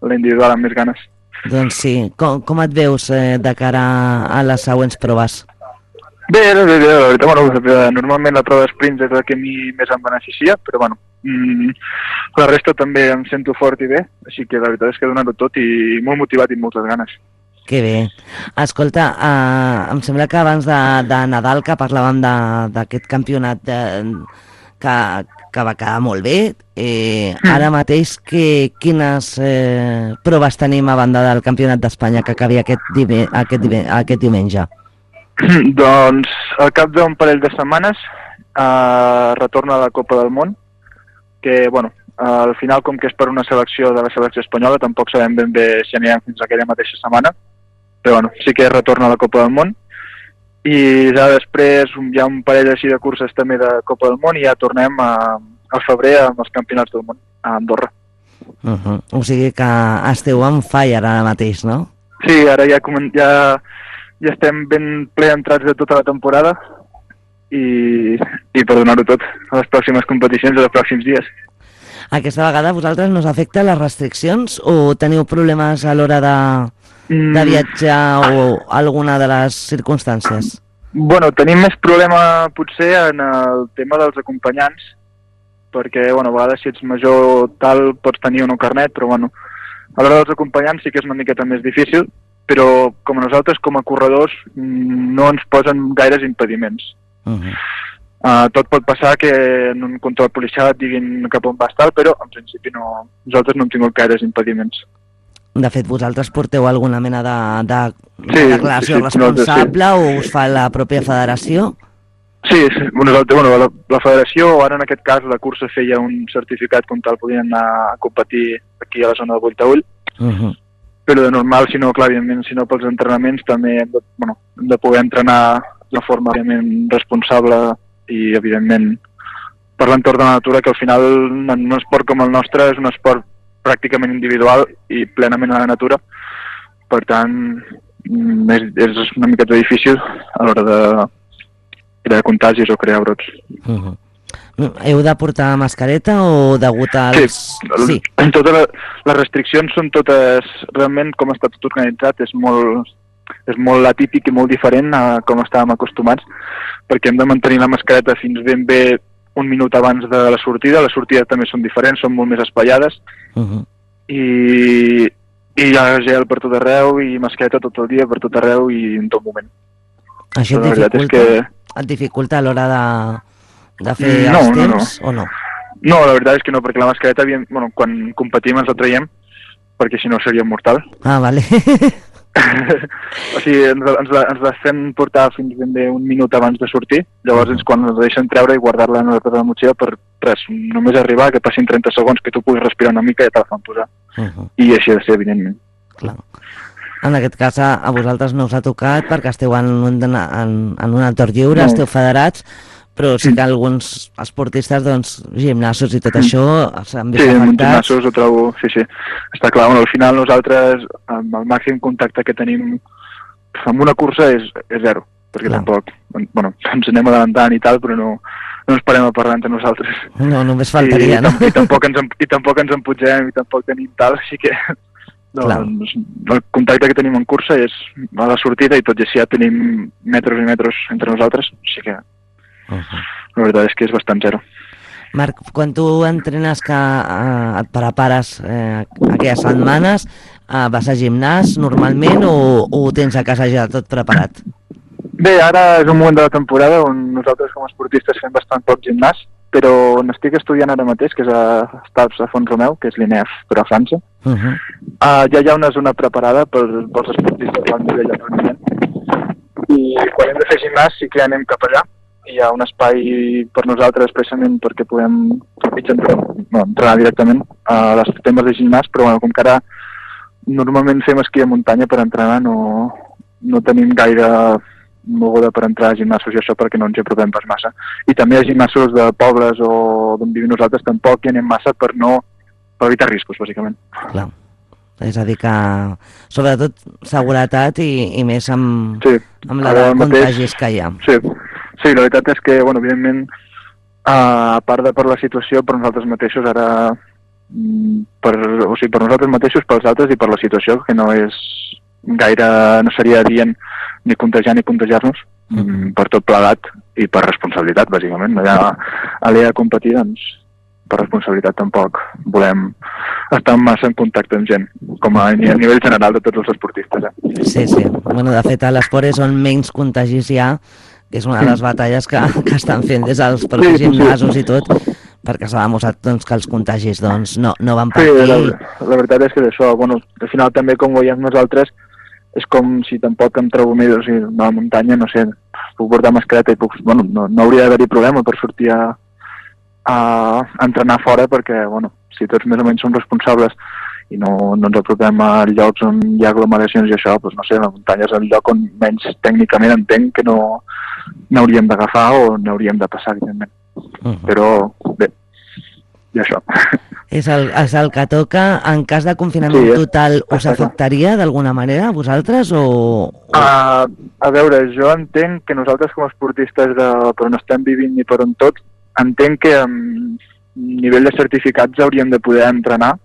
l'individual amb més ganes. Doncs sí. Com, com et veus eh, de cara a les següents proves? Bé, bé, bé, la veritat, bueno, normalment la prova d'esprints és la que a mi més em beneficia, però bueno, mm, la resta també em sento fort i bé, així que la veritat és que he donat tot i molt motivat i amb moltes ganes. Que bé. Escolta, eh, em sembla que abans de, de Nadal, que parlàvem d'aquest campionat de, que, que va quedar molt bé, eh, mm. ara mateix que, quines eh, proves tenim a banda del Campionat d'Espanya que acabi aquest, dive, aquest, dive, aquest diumenge? Doncs al cap d'un parell de setmanes eh, retorna a la Copa del Món, que bueno, al final com que és per una selecció de la selecció espanyola tampoc sabem ben bé si anirem fins aquella mateixa setmana, però bueno, sí que retorna a la Copa del Món i ja després hi ha un parell així de curses també de Copa del Món i ja tornem a, al febrer amb els campionats del món a Andorra. Uh -huh. O sigui que esteu en fire ara mateix, no? Sí, ara ja, ja ja estem ben ple entrats de tota la temporada i, i per donar-ho tot a les pròximes competicions, als pròxims dies. Aquesta vegada a vosaltres no us afecta les restriccions o teniu problemes a l'hora de, mm. de viatjar o alguna de les circumstàncies? Bueno, tenim més problema potser en el tema dels acompanyants, perquè bueno, a vegades si ets major tal pots tenir o no carnet, però bueno, a l'hora dels acompanyants sí que és una miqueta més difícil, però com a nosaltres, com a corredors, no ens posen gaires impediments. Uh -huh. uh, tot pot passar que en un control policial et diguin cap on vas tal, però en principi no, nosaltres no hem tingut gaires impedimos. De fet, vosaltres porteu alguna mena de, de, sí, de declaració sí, sí, responsable sí. o us fa la pròpia federació? Sí, sí nosaltres, bueno, la, la federació, o ara en aquest cas la cursa feia un certificat com tal podien anar a competir aquí a la zona de Boitaüll. Uh -huh. Però de normal, si no, clar, evidentment, si no pels entrenaments també hem de, bueno, hem de poder entrenar de forma responsable i, evidentment, per l'entorn de la natura, que al final en un esport com el nostre és un esport pràcticament individual i plenament a la natura. Per tant, és, és una miqueta difícil a l'hora de crear contagis o crear brots. Uh-huh. Heu de portar mascareta o degut als... Sí, sí. Totes les, les restriccions són totes, realment com està tot organitzat, és molt, és molt atípic i molt diferent a com estàvem acostumats, perquè hem de mantenir la mascareta fins ben bé un minut abans de la sortida, les sortides també són diferents, són molt més espaiades, uh-huh. i, i hi ha gel per tot arreu i mascareta tot el dia per tot arreu i en tot moment. Això et dificulta, que... et dificulta a l'hora de... de fer no, els no, temps no. o no? No, la veritat és que no, perquè la mascareta, bueno, quan competim ens la traiem, perquè si no seria mortal. Ah, vale. O sigui, ens, ens, la, ens la fem portar fins ben bé un minut abans de sortir, llavors uh-huh. és quan ens la deixen treure i guardar-la en la motxilla per res, només arribar, que passin trenta segons, que tu puguis respirar una mica i ja te la fan posar. Uh-huh. I així ha de ser, evidentment. Clar. En aquest cas, a, a vosaltres no us ha tocat perquè esteu en un, en, en un entorn lliure, no. Esteu federats, però sí que alguns esportistes, doncs, gimnasos i tot això s'han vist sí, afectats. Sí, gimnasos ho trobo, sí, sí. Està clar, bueno, al final nosaltres, amb el màxim contacte que tenim amb una cursa és, és zero, perquè clar. Tampoc, bueno, ens anem adelantant i tal, però no, no ens parem a parlar entre nosaltres. No, només faltaria, I, no? I tampoc, ens, I tampoc ens emputgem i tampoc tenim tal, així que doncs, el contacte que tenim en cursa és a la sortida i tot i així ja tenim metres i metres entre nosaltres, així que Uh-huh. la veritat és que és bastant zero. Marc, quan tu entrenes que eh, et prepares eh, aquelles setmanes, eh, vas a gimnàs normalment o, o ho tens a casa ja tot preparat? Bé, ara és un moment de la temporada on nosaltres com a esportistes fem bastant poc gimnàs, però on estic estudiant ara mateix, que és a Staps a Font Romeu, que és l'I N E F, però a França. Uh-huh. uh, ja hi ha una zona preparada per, pels esportistes d'alt nivell d'entrenament i quan hem de fer gimnàs sí que anem cap allà. Hi ha un espai per nosaltres precisament perquè podem entrenar, no, entrenar directament a les temes de gimnàs, però bueno, com que ara normalment fem esquí a muntanya per entrenar, no, no tenim gaire moguda per entrar a gimnasos i això perquè no ens hi apropem pas massa. I també a gimnasos de pobles o d'on vivim nosaltres tampoc hi anem massa per no per evitar riscos, bàsicament. Clar. És a dir que, sobretot, seguretat i, i més amb, sí, amb la de contagis que hi ha. Sí. Sí, la veritat és que, bueno, evidentment, a part de per la situació, per nosaltres mateixos, ara per, o sigui, per nosaltres mateixos, pels altres i per la situació, que no és gaire, no seria adient ni contagiar ni puntejar-nos, mm. per tot plegat i per responsabilitat, bàsicament. Allà a l'E A competir, doncs, per responsabilitat tampoc volem estar massa en contacte amb gent, com a, a nivell general de tots els esportistes. Eh? Sí, sí. Bueno, de fet, a l'esport és on menys contagis hi ha, que és una de les batalles que, que estan fent des dels propis sí, gimnasos sí. i tot, perquè s'ha demostrat doncs, que els contagis doncs, no, no van per aquí. Sí, la, la veritat és que d'això, bueno, al final també com ho veiem nosaltres, és com si tampoc em trobo més, o sigui, a la muntanya, no sé, puc portar mascareta i puc, bueno, no, no hauria d'haver-hi problema per sortir a, a entrenar fora, perquè, bueno, si tots més o menys som responsables i no, no ens apropem a llocs on hi ha aglomeracions i això, doncs no sé, la muntanya és el lloc on menys tècnicament entenc que no n'hauríem d'agafar o n'hauríem de passar, evidentment. Uh-huh. Però, bé, i això. És el, és el que toca. En cas de confinament sí, total, us afectaria d'alguna manera a vosaltres o...? o... Uh, a veure, jo entenc que nosaltres com a esportistes de, per on estem vivint i per on tot, entenc que a nivell de certificats hauríem de poder entrenar,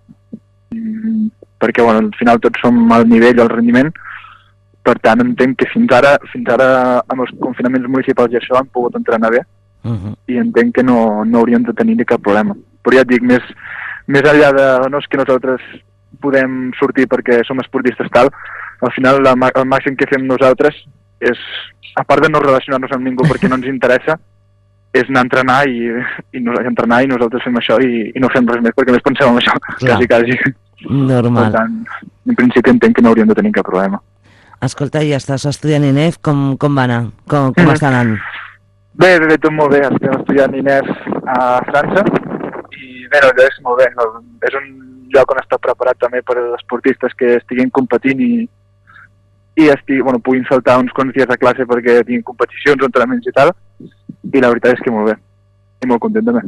perquè bueno, al final tots som al nivell, al rendiment, per tant entenc que fins ara, fins ara amb els confinaments municipals i això han pogut entrenar bé, uh-huh. i entenc que no, no hauríem de tenir cap problema. Però ja et dic, més, més enllà de no és que nosaltres podem sortir perquè som esportistes tal, al final la, el màxim que fem nosaltres és, a part de no relacionar-nos amb ningú perquè no ens interessa, és anar a entrenar i, i, no, entrenar i nosaltres fem això i, i no fem res més perquè més pensem en això, Clar. quasi, quasi. Normal. Per tant, en principi entenc que no hauríem de tenir cap problema. Escolta, i estàs estudiant I N E F, com, com va anar? Com, com mm. està anant? Bé, bé, bé, tot molt bé. Estem estudiant I N E F a França i bé, no, és molt bé. No? És un lloc on està preparat també per als esportistes que estiguin competint i, i estigui, bueno, puguin saltar uns quants dies a classe perquè tinguin competicions, entrenaments i tal. I la veritat és que molt bé. I molt content també.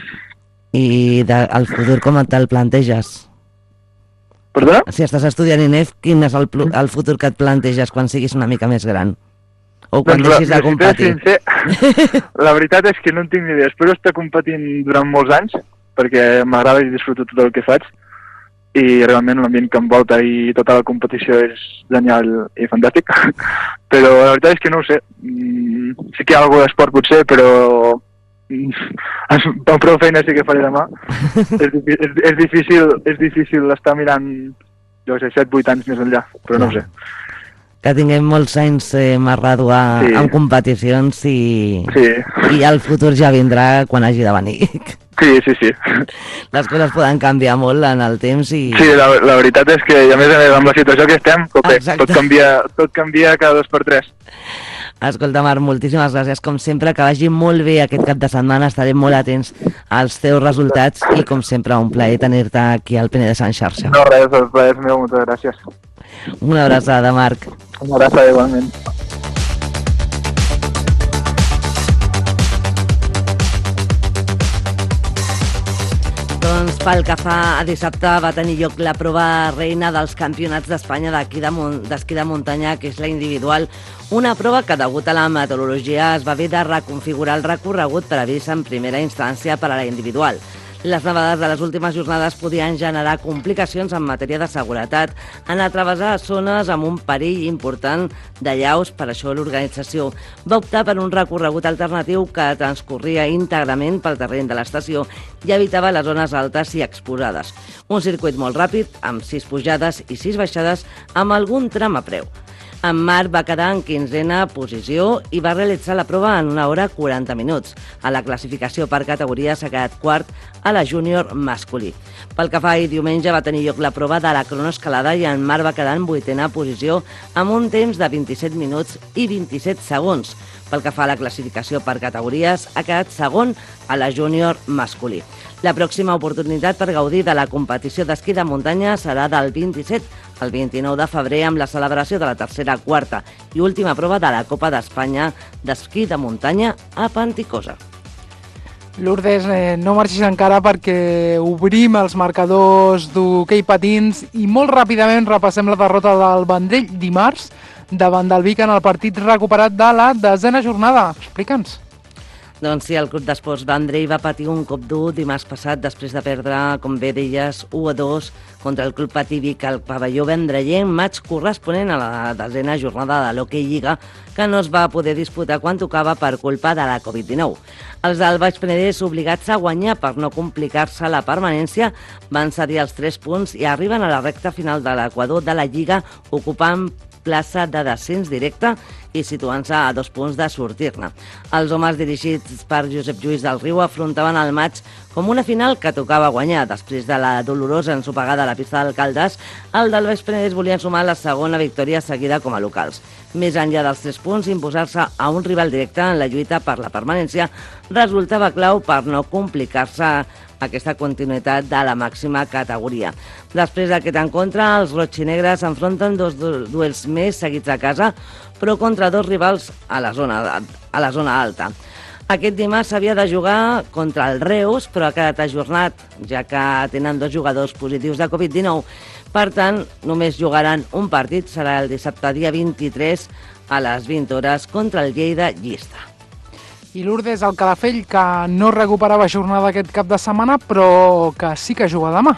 I de, el futur com te'l planteges? Perdona? Si estàs estudiant I N E F, quin és el, el futur que et planteges quan siguis una mica més gran? O quan doncs deixis la, de competir? Sincer, la veritat és que no en tinc ni idea. Espero estar competint durant molts anys, perquè m'agrada i disfruto tot el que faig, i realment l'ambient que envolta i tota la competició és genial i fantàstic. Però la veritat és que no ho sé. Sí que hi ha alguna d'esport potser, però amb prou feina sí que faré demà. és, és, és, difícil, és difícil estar mirant, jo sé, set vuit anys més enllà, però no ho sé. Que tinguem molts anys eh, marrado a, sí. en competicions i, sí. i el futur ja vindrà quan hagi de venir. Sí, sí, sí. Les coses poden canviar molt en el temps i... Sí, la, la veritat és que, a més a més, amb la situació que estem, cope, tot, canvia, tot canvia cada dos per tres. Escolta, Marc, moltíssimes gràcies, com sempre, que vagi molt bé aquest cap de setmana, estarem molt atents als teus resultats i, com sempre, un plaer tenir-te aquí al Penedès en xarxa. No, res, el plaer és meu, moltes gràcies. Una abraçada, Marc. Una abraçada, igualment. Doncs pel que fa a dissabte va tenir lloc la prova reina dels campionats d'Espanya d'esquí de, d'esquí de muntanya, que és la individual, una prova que, degut a la meteorologia, es va haver de reconfigurar el recorregut previst en primera instància per a la individual. Les nevades de les últimes jornades podien generar complicacions en matèria de seguretat en atravessar zones amb un perill important d'allaus. Per això l'organització va optar per un recorregut alternatiu que transcorria íntegrament pel terreny de l'estació i evitava les zones altes i exposades. Un circuit molt ràpid, amb sis pujades i sis baixades, amb algun tram a preu. En Marc va quedar en quinzena posició i va realitzar la prova en una hora quaranta minuts. A la classificació per categoria s'ha quedat quart a la júnior masculí. Pel que fa ahir diumenge va tenir lloc la prova de la cronoescalada i en Marc va quedar en vuitena posició amb un temps de vint-i-set minuts i vint-i-set segons. Pel que fa a la classificació per categories, ha quedat segon a la júnior masculí. La pròxima oportunitat per gaudir de la competició d'esquí de muntanya serà del vint-i-set al vint-i-nou de febrer amb la celebració de la tercera, quarta i última prova de la Copa d'Espanya d'esquí de muntanya a Panticosa. Lourdes, eh, no marxis encara perquè obrim els marcadors d'hoquei patins i molt ràpidament repassem la derrota del Vendrell dimarts davant del Vic en el partit recuperat de la desena jornada. Explica'ns. Doncs sí, el club d'esports Vendrell va patir un cop dur dimarts passat després de perdre, com bé deies, u a dos contra el club Patí Vic al pavelló vendrellenc, maig corresponent a la desena jornada de l'Hockey Lliga, que no es va poder disputar quan tocava per culpa de la covid dinou. Els del Baix Penedès, obligats a guanyar per no complicar-se la permanència, van cedir els tres punts i arriben a la recta final de l'equador de la Lliga, ocupant plaça de descens directe i situant-se a dos punts de sortir-ne. Els homes dirigits per Josep Lluís del Riu afrontaven el maig com una final que tocava guanyar. Després de la dolorosa ensopegada a la pista d'Alcaldes, el del Baix Penedès volien sumar la segona victòria seguida com a locals. Més enllà dels tres punts, imposar-se a un rival directe en la lluita per la permanència resultava clau per no complicar-se aquesta continuïtat de la màxima categoria. Després d'aquest encontre, els rotxinegres s'enfronten dos duels més seguits a casa, però contra dos rivals a la zona, a la zona alta. Aquest dimarts s'havia de jugar contra el Reus, però ha quedat ajornat, ja que tenen dos jugadors positius de covid dinou. Per tant, només jugaran un partit, serà el dissabte dia vint-i-tres a les vint hores contra el Lleida Llista. I Lourdes, el Calafell, que no recuperava jornada aquest cap de setmana, però que sí que juga demà.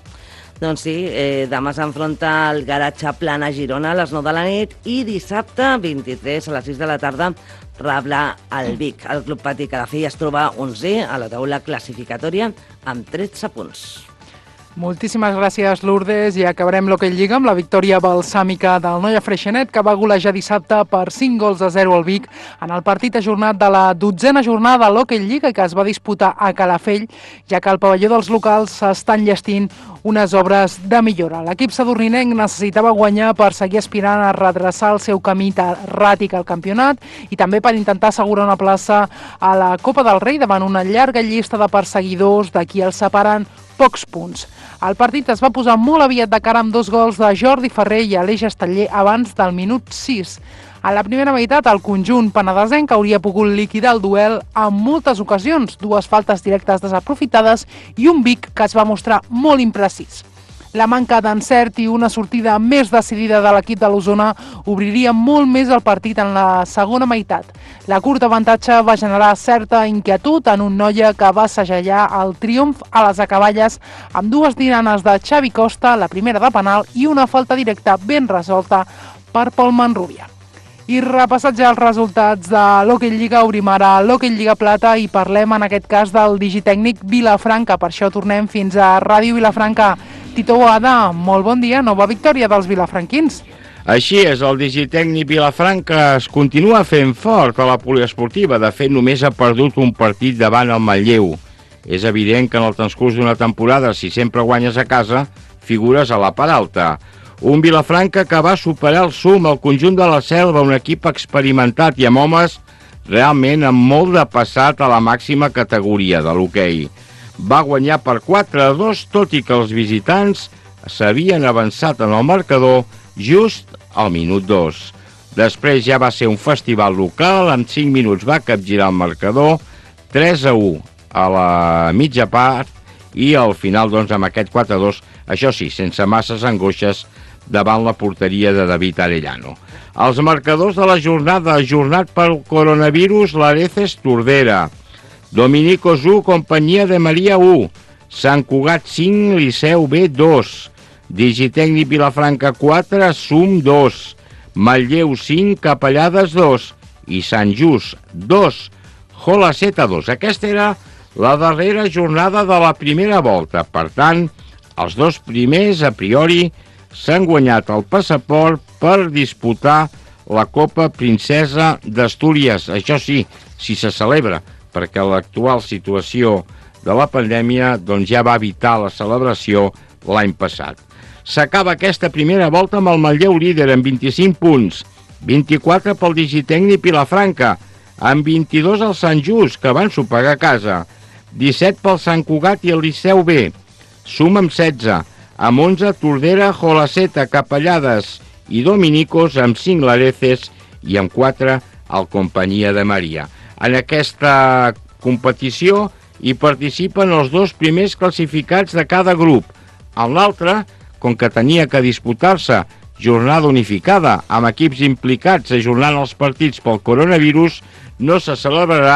Doncs sí, eh, demà s'enfronta el Garatge Plana Girona a les nou de la nit i dissabte, vint-i-tres, a les sis de la tarda, rebla el Vic. El Club Patí Calafell es troba onzè a la taula classificatòria amb tretze punts. Moltíssimes gràcies, Lourdes, i acabarem l'Hockey Lliga amb la victòria balsàmica del Noia Freixenet, que va golejar dissabte per cinc gols a zero al Vic en el partit ajornat de la dotzena jornada de l'Hockey Lliga, que es va disputar a Calafell, ja que al pavelló dels locals s'estan llestint unes obres de millora. L'equip sadurninenc necessitava guanyar per seguir aspirant a redreçar el seu camí erràtic al campionat i també per intentar assegurar una plaça a la Copa del Rei davant una llarga llista de perseguidors de qui els separen pocs punts. El partit es va posar molt aviat de cara amb dos gols de Jordi Ferrer i Aleix Esteller abans del minut sis. A la primera meitat, el conjunt penedesenc hauria pogut liquidar el duel en moltes ocasions, dues faltes directes desaprofitades i un Vic que es va mostrar molt imprecís. La manca d'encert i una sortida més decidida de l'equip de l'Osona obriria molt més el partit en la segona meitat. La curta avantatge va generar certa inquietud en un Noia que va segellar el triomf a les acaballes amb dues tiranes de Xavi Costa, la primera de penal i una falta directa ben resolta per Pol Manrubia. I repassats ja els resultats de l'Hockey Lliga, obrim ara l'Hockey Lliga Plata i parlem en aquest cas del digitècnic Vilafranca. Per això tornem fins a Ràdio Vilafranca. Tito Boada, molt bon dia, nova victòria dels vilafranquins. Així és, el digitècnic Vilafranca es continua fent fort a la poliesportiva. De fet, només ha perdut un partit davant el Manlleu. És evident que en el transcurs d'una temporada, si sempre guanyes a casa, figures a la part alta. Un Vilafranca que va superar el sum al conjunt de la Selva, un equip experimentat i amb homes realment amb molt de passat a la màxima categoria de l'hoquei. Va guanyar per quatre a dos, tot i que els visitants s'havien avançat en el marcador just al minut dos. Després ja va ser un festival local, en cinc minuts va capgirar el marcador, tres a u a la mitja part, i al final, doncs, amb aquest quatre a dos, això sí, sense masses angoixes davant la porteria de David Arellano. Els marcadors de la jornada, ajornat pel coronavirus, l'Areces Tordera, Dominicos u, Companyia de Maria u, Sant Cugat cinc, Liceu B dos, Digitècnic Vilafranca quatre, Sum dos, Manlleu cinc, Capellades dos i Sant Just dos, Jolaceta dos. Aquesta era la darrera jornada de la primera volta. Per tant, els dos primers, a priori, s'han guanyat el passaport per disputar la Copa Princesa d'Astúries. Això sí, si se celebra, perquè l'actual situació de la pandèmia doncs, ja va evitar la celebració l'any passat. S'acaba aquesta primera volta amb el Manlleu líder amb vint-i-cinc punts, vint-i-quatre pel digitècnic Vilafranca, amb vint-i-dos el Sant Just, que van sopegar a casa, disset pel Sant Cugat i el Liceu B, Sum amb setze, amb onze Tordera, Jolaceta, Capellades i Dominicos, amb cinc l'Areces i amb quatre el Companyia de Maria. En aquesta competició hi participen els dos primers classificats de cada grup. En l'altre, com que tenia que disputar-se jornada unificada amb equips implicats ajornant els partits pel coronavirus, no se celebrarà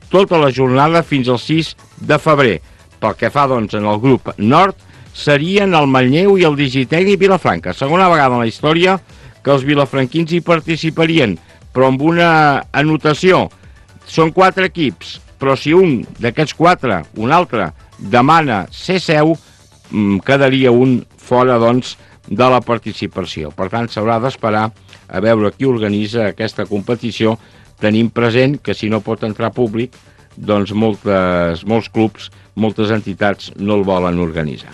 tota la jornada fins al sis de febrer. Pel que fa, doncs, en el grup nord, serien el Manlleu i el Digitec i Vilafranca. Segona vegada en la història que els vilafranquins hi participarien, però amb una anotació. Són quatre equips, però si un d'aquests quatre, un altre, demana ser seu, quedaria un fora, doncs, de la participació. Per tant, s'haurà d'esperar a veure qui organitza aquesta competició, tenint present que si no pot entrar públic, doncs moltes, molts clubs, moltes entitats no el volen organitzar.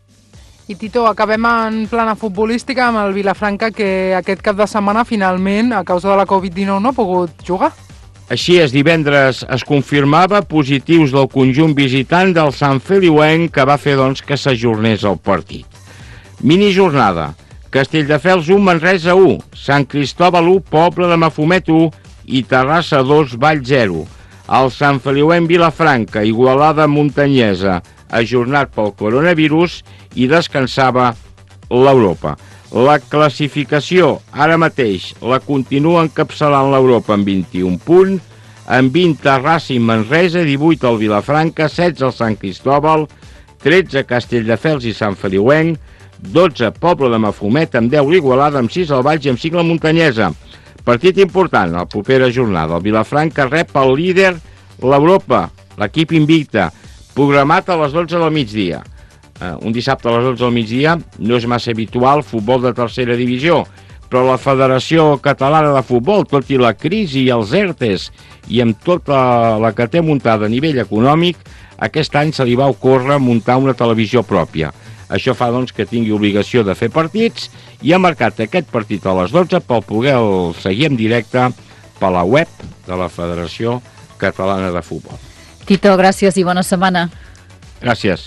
I Tito, acabem en plana futbolística amb el Vilafranca, que aquest cap de setmana finalment, a causa de la covid dinou, no ha pogut jugar. Així és, divendres es confirmava positius del conjunt visitant del Sant Feliuenc, que va fer, doncs, que s'ajornés el partit. Minijornada. Castelldefels u, Manresa u, Sant Cristòbal u, Poble de Mafumet u i Terrassa dos, Vall zero. El Sant Feliuenc Vilafranca, Igualada Muntanyesa, ajornat pel coronavirus i descansava l'Europa. La classificació, ara mateix, la continua encapçalant l'Europa amb vint-i-un punts, amb vint Terrassa i Manresa, divuit el Vilafranca, setze el Sant Cristòbal, tretze Castelldefels i Sant Feliuenc, dotze Poble de Mafumet, amb deu l'Igualada, amb sis el Valls i amb cinc la Muntanyesa. Partit important, la propera jornada. El Vilafranca rep el líder, l'Europa, l'equip invicte, programat a les dotze del migdia. Uh, un dissabte a les dotze del migdia no és massa habitual, futbol de tercera divisió, però la Federació Catalana de Futbol, tot i la crisi i els ERTEs, i amb tota la que té muntada a nivell econòmic, aquest any se li va ocórrer muntar una televisió pròpia. Això fa, doncs, que tingui obligació de fer partits i ha marcat aquest partit a les dotze per poder el seguir en directe per la web de la Federació Catalana de Futbol. Tito, gràcies i bona setmana. Gràcies.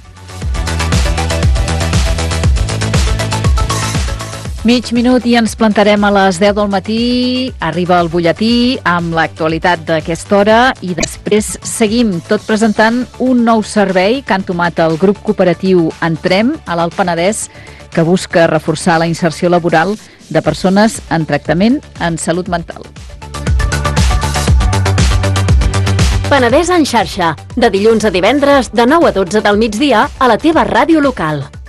Mig minut i ens plantarem a les deu del matí. Arriba el butlletí amb l'actualitat d'aquesta hora i després seguim tot presentant un nou servei que ha entomat el grup cooperatiu Entrem a l'Alt Penedès, que busca reforçar la inserció laboral de persones en tractament en salut mental. Penedès en xarxa, de dilluns a divendres de nou a dotze del migdia a la teva ràdio local.